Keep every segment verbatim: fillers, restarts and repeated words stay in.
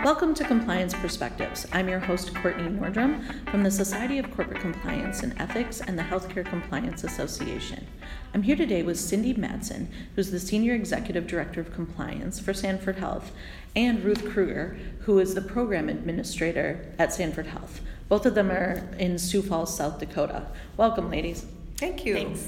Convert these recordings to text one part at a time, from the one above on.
Welcome to Compliance Perspectives. I'm your host, Courtney Nordrum, from the Society of Corporate Compliance and Ethics and the Healthcare Compliance Association. I'm here today with Cindy Madsen, who's the Senior Executive Director of Compliance for Sanford Health, and Ruth Kruger, who is the Program Administrator at Sanford Health. Both of them are in Sioux Falls, South Dakota. Welcome, ladies. Thank you. Thanks.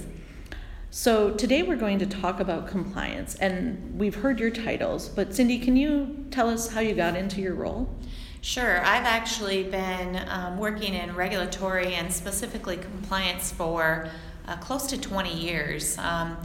So today we're going to talk about compliance, and we've heard your titles, but Cindy, can you tell us how you got into your role? Sure. I've actually been um, working in regulatory and specifically compliance for uh, close to twenty years. Um,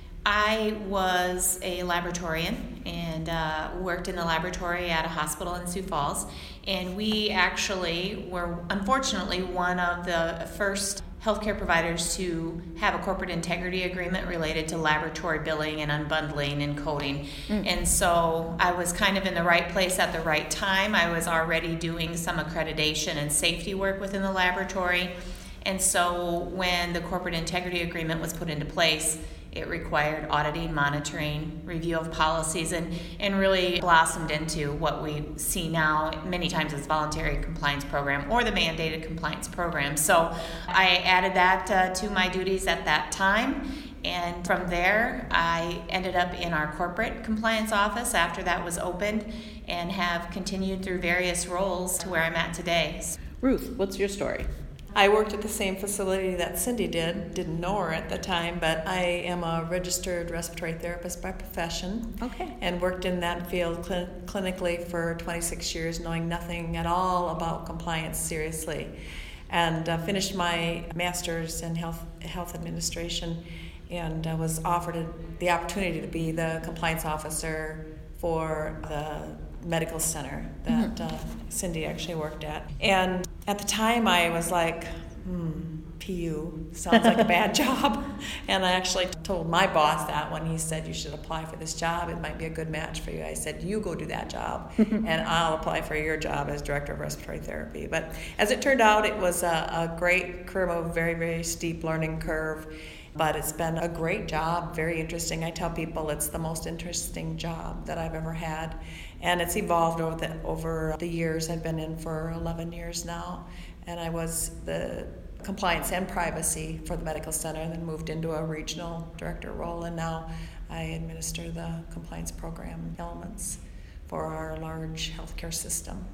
I was a laboratorian and uh, worked in the laboratory at a hospital in Sioux Falls, and we actually were unfortunately one of the first healthcare providers to have a corporate integrity agreement related to laboratory billing and unbundling and coding. Mm. And so I was kind of in the right place at the right time. I was already doing some accreditation and safety work within the laboratory. And so when the corporate integrity agreement was put into place, it required auditing, monitoring, review of policies, and, and really blossomed into what we see now many times as voluntary compliance program or the mandated compliance program. So I added that uh, to my duties at that time. And from there, I ended up in our corporate compliance office after that was opened and have continued through various roles to where I'm at today. Ruth, what's your story? I worked at the same facility that Cindy did, didn't know her at the time, but I am a registered respiratory therapist by profession. Okay. And worked in that field cl- clinically for twenty-six years, knowing nothing at all about compliance seriously. And uh, finished my master's in health health administration and uh, was offered a, the opportunity to be the compliance officer for the medical center that uh, Cindy actually worked at. And at the time I was like, hmm, P U sounds like a bad job. And I actually told my boss that when he said you should apply for this job, it might be a good match for you. I said, you go do that job and I'll apply for your job as Director of Respiratory Therapy. But as it turned out, it was a, a great curve, a very, very steep learning curve. But it's been a great job, very interesting. I tell people it's the most interesting job that I've ever had. And it's evolved over the, over the years. I've been in for eleven years now. And I was the compliance and privacy for the medical center and then moved into a regional director role. And now I administer the compliance program elements for our large healthcare system.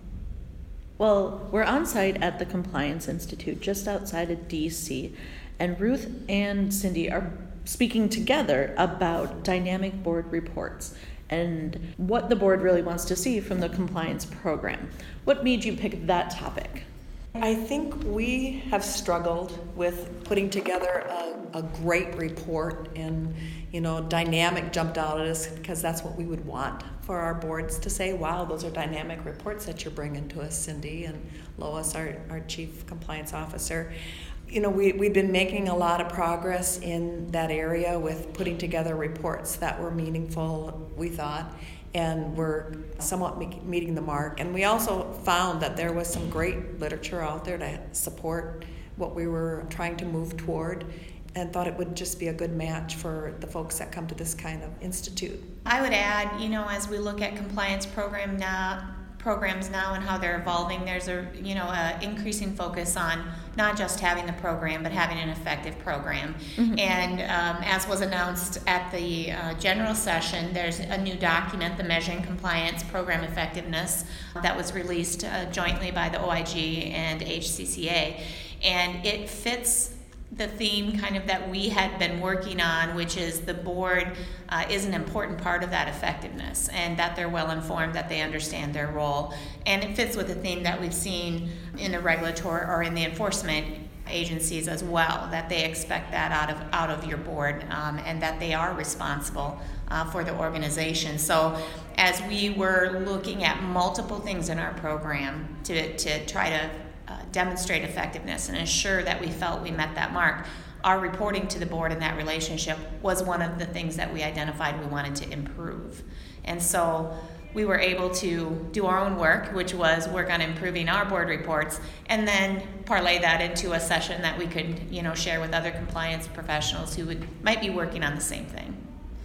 Well, we're on site at the Compliance Institute just outside of D C, and Ruth and Cindy are speaking together about dynamic board reports and what the board really wants to see from the compliance program. What made you pick that topic? I think we have struggled with putting together a, a great report, and you know, dynamic jumped out at us because that's what we would want for our boards to say, wow, those are dynamic reports that you're bringing to us, Cindy, and Lois, our, our Chief Compliance Officer. You know, we, we've been making a lot of progress in that area with putting together reports that were meaningful, we thought, and were somewhat meeting the mark. And we also found that there was some great literature out there to support what we were trying to move toward, and thought it would just be a good match for the folks that come to this kind of institute. I would add, you know, as we look at compliance program now, programs now and how they're evolving, there's a you know a increasing focus on not just having the program but having an effective program. Mm-hmm. And um, as was announced at the uh, general session, there's a new document, the Measuring Compliance Program Effectiveness, that was released uh, jointly by the O I G and H C C A, and it fits the theme kind of that we had been working on, which is the board uh, is an important part of that effectiveness, and that they're well informed, that they understand their role. And it fits with the theme that we've seen in the regulatory or in the enforcement agencies as well, that they expect that out of out of your board, um, and that they are responsible uh, for the organization. So as we were looking at multiple things in our program to, to try to Uh, demonstrate effectiveness and ensure that we felt we met that mark, our reporting to the board in that relationship was one of the things that we identified we wanted to improve. And so we were able to do our own work, which was work on improving our board reports, and then parlay that into a session that we could, you know, share with other compliance professionals who would might be working on the same thing.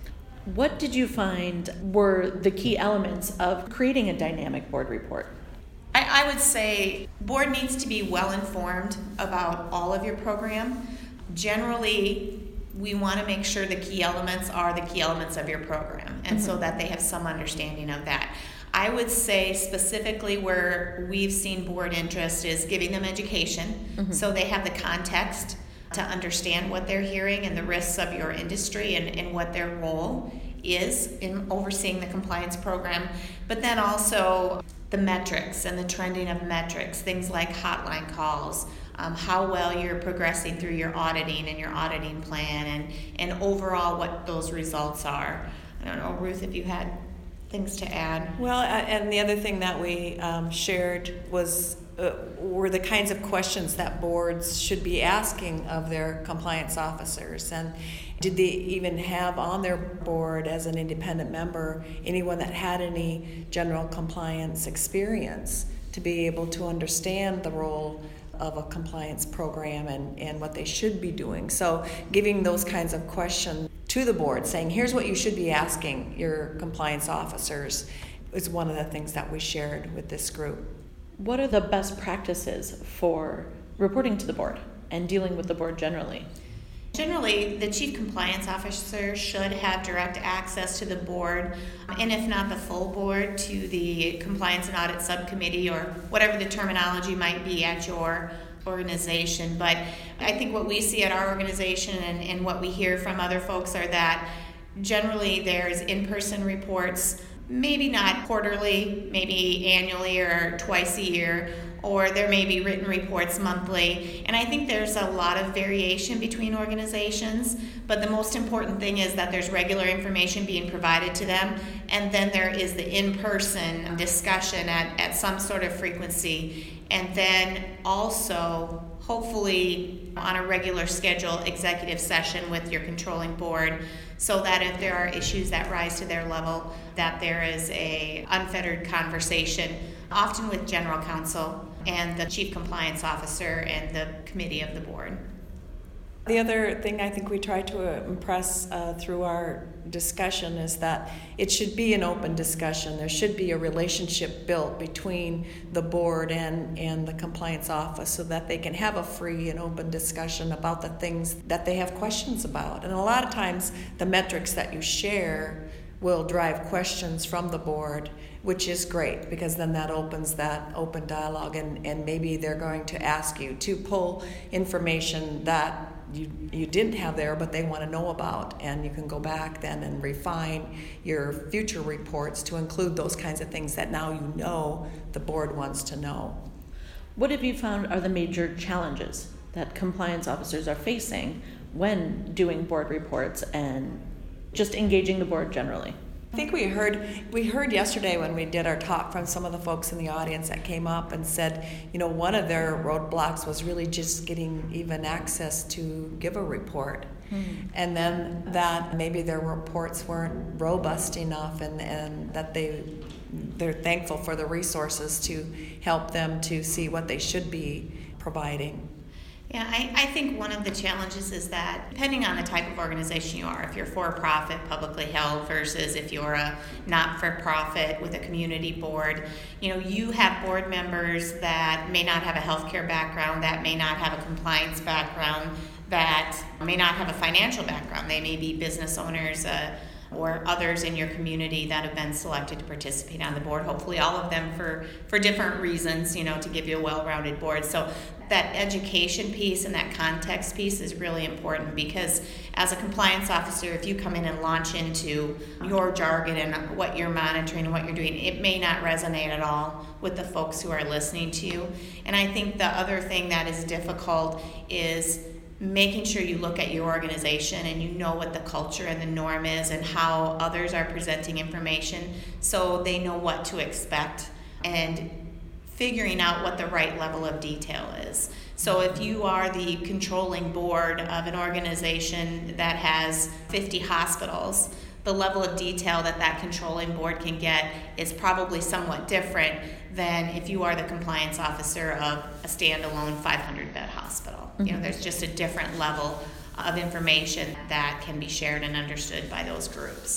What did you find were the key elements of creating a dynamic board report? I, I would say board needs to be well informed about all of your program. Generally, we want to make sure the key elements are the key elements of your program, and mm-hmm. so that they have some understanding of that. I would say specifically where we've seen board interest is giving them education, mm-hmm. so they have the context to understand what they're hearing and the risks of your industry and, and what their role is in overseeing the compliance program. But then also the metrics and the trending of metrics, things like hotline calls, um, how well you're progressing through your auditing and your auditing plan, and, and overall what those results are. I don't know, Ruth, if you had things to add. Well, and the other thing that we um, shared was uh, were the kinds of questions that boards should be asking of their compliance officers, and did they even have on their board as an independent member anyone that had any general compliance experience to be able to understand the role of a compliance program and, and what they should be doing. So giving those kinds of questions to the board, saying here's what you should be asking your compliance officers, is one of the things that we shared with this group. What are the best practices for reporting to the board and dealing with the board generally? Generally, the chief compliance officer should have direct access to the board, and if not the full board, to the compliance and audit subcommittee or whatever the terminology might be at your organization. But I think what we see at our organization and, and what we hear from other folks are that generally there's in-person reports, maybe not quarterly, maybe annually or twice a year, or there may be written reports monthly. And I think there's a lot of variation between organizations, but the most important thing is that there's regular information being provided to them, and then there is the in-person discussion at, at some sort of frequency, and then also hopefully on a regular schedule executive session with your controlling board, so that if there are issues that rise to their level, that there is a unfettered conversation, often with general counsel and the chief compliance officer and the committee of the board. The other thing I think we try to impress uh, through our discussion is that it should be an open discussion. There should be a relationship built between the board and, and the compliance office so that they can have a free and open discussion about the things that they have questions about. And a lot of times the metrics that you share will drive questions from the board, which is great because then that opens that open dialogue, and, and maybe they're going to ask you to pull information that you you didn't have there but they want to know about, and you can go back then and refine your future reports to include those kinds of things that now you know the board wants to know. What have you found are the major challenges that compliance officers are facing when doing board reports and just engaging the board generally? I think we heard we heard yesterday when we did our talk from some of the folks in the audience that came up and said, you know, one of their roadblocks was really just getting even access to give a report. Hmm. And then that maybe their reports weren't robust enough, and, and that they they're thankful for the resources to help them to see what they should be providing. Yeah, I, I think one of the challenges is that depending on the type of organization you are, if you're for-profit, publicly held, versus if you're a not-for-profit with a community board, you know, you have board members that may not have a healthcare background, that may not have a compliance background, that may not have a financial background. They may be business owners, uh, or others in your community that have been selected to participate on the board, hopefully all of them for, for different reasons, you know, to give you a well-rounded board. So that education piece and that context piece is really important, because as a compliance officer, if you come in and launch into your jargon and what you're monitoring and what you're doing, it may not resonate at all with the folks who are listening to you. And I think the other thing that is difficult is making sure you look at your organization and you know what the culture and the norm is and how others are presenting information so they know what to expect, and figuring out what the right level of detail is. So if you are the controlling board of an organization that has fifty hospitals, the level of detail that that controlling board can get is probably somewhat different than if you are the compliance officer of a standalone five hundred bed hospital. Mm-hmm. You know, there's just a different level of information that can be shared and understood by those groups.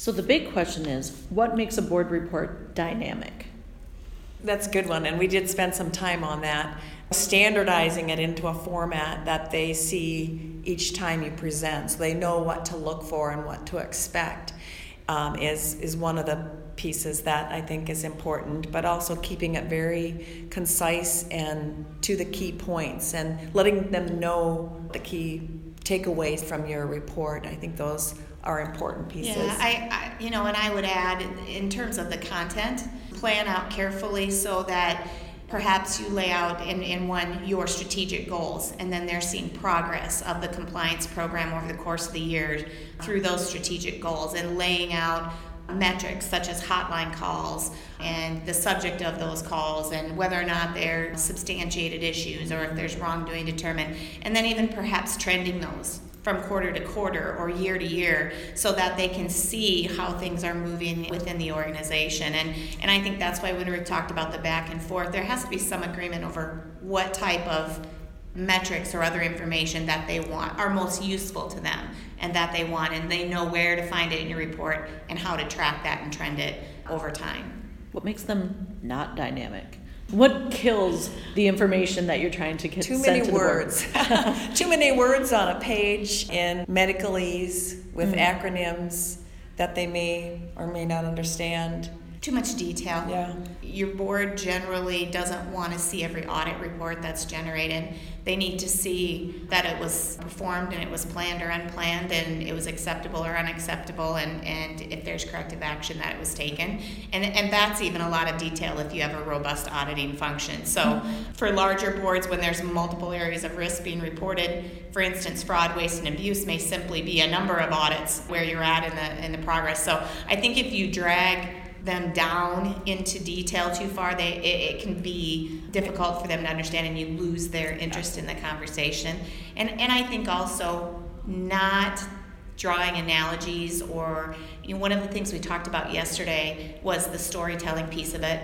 So the big question is, what makes a board report dynamic? That's a good one, and we did spend some time on that. Standardizing it into a format that they see each time you present, so they know what to look for and what to expect, um, is, is one of the pieces that I think is important, but also keeping it very concise and to the key points and letting them know the key takeaways from your report. I think those are important pieces. Yeah, I, I you know, and I would add, in terms of the content, plan out carefully so that perhaps you lay out in, in one your strategic goals, and then they're seeing progress of the compliance program over the course of the year through those strategic goals, and laying out metrics such as hotline calls and the subject of those calls and whether or not they're substantiated issues or if there's wrongdoing determined, and then even perhaps trending those from quarter to quarter or year to year so that they can see how things are moving within the organization. And and I think that's why when we talked about the back and forth, there has to be some agreement over what type of metrics or other information that they want are most useful to them and that they want, and they know where to find it in your report and how to track that and trend it over time. What makes them not dynamic? What kills the information that you're trying to get Too sent many to words. the board? Too many words on a page in medicalese with Mm. acronyms that they may or may not understand. Too much detail. Yeah. Your board generally doesn't want to see every audit report that's generated. They need to see that it was performed and it was planned or unplanned and it was acceptable or unacceptable, and, and if there's corrective action that it was taken. And, and that's even a lot of detail if you have a robust auditing function. So for larger boards, when there's multiple areas of risk being reported, for instance, fraud, waste, and abuse may simply be a number of audits where you're at in the, in the progress. So I think if you drag them down into detail too far, they it, it can be difficult for them to understand, and you lose their interest in the conversation. And and I think also not drawing analogies, or you know, one of the things we talked about yesterday was the storytelling piece of it.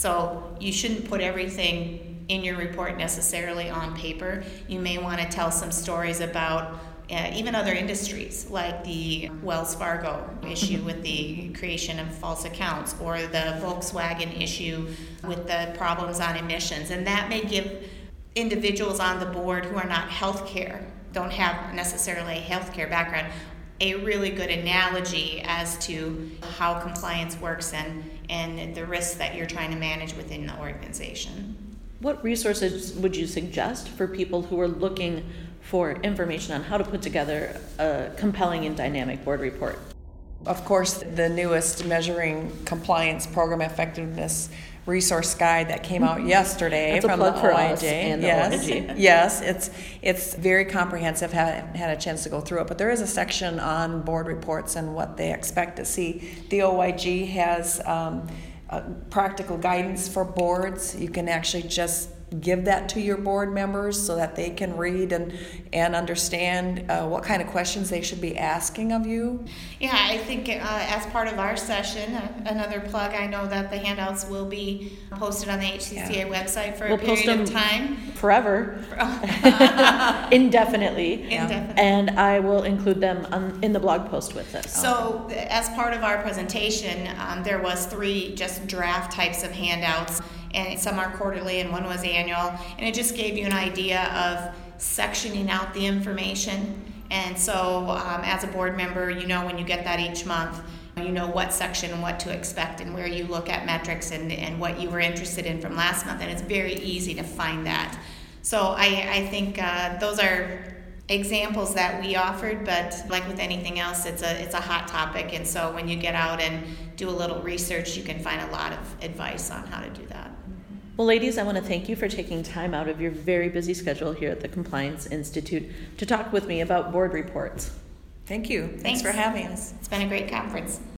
So you shouldn't put everything in your report necessarily on paper. You may want to tell some stories about Uh, even other industries, like the Wells Fargo issue with the creation of false accounts, or the Volkswagen issue with the problems on emissions. And that may give individuals on the board who are not healthcare, don't have necessarily a healthcare background, a really good analogy as to how compliance works and, and the risks that you're trying to manage within the organization. What resources would you suggest for people who are looking for information on how to put together a compelling and dynamic board report? Of course, the newest Measuring Compliance Program Effectiveness resource guide that came out yesterday That's from a plug the for O I J. us and the yes, O I G. yes, it's it's very comprehensive. Had had a chance to go through it, but there is a section on board reports and what they expect to see. The O I G has um, uh, practical guidance for boards. You can actually just give that to your board members so that they can read and and understand uh, what kind of questions they should be asking of you. Yeah, I think uh, as part of our session, uh, another plug, I know that the handouts will be posted on the H C C A yeah. website for we'll a period post of time. Forever. Indefinitely. Indefinitely. And I will include them on, in the blog post with this. So as part of our presentation, um, there was three just draft types of handouts, and some are quarterly and one was annual, and it just gave you an idea of sectioning out the information. And so um, as a board member, you know when you get that each month, you know what section and what to expect and where you look at metrics and, and what you were interested in from last month, and it's very easy to find that. So I, I think uh, those are examples that we offered, but like with anything else, it's a it's a hot topic, and so when you get out and do a little research, you can find a lot of advice on how to do that. Well, ladies, I want to thank you for taking time out of your very busy schedule here at the Compliance Institute to talk with me about board reports. Thank you. Thanks, Thanks for having us. It's been a great conference.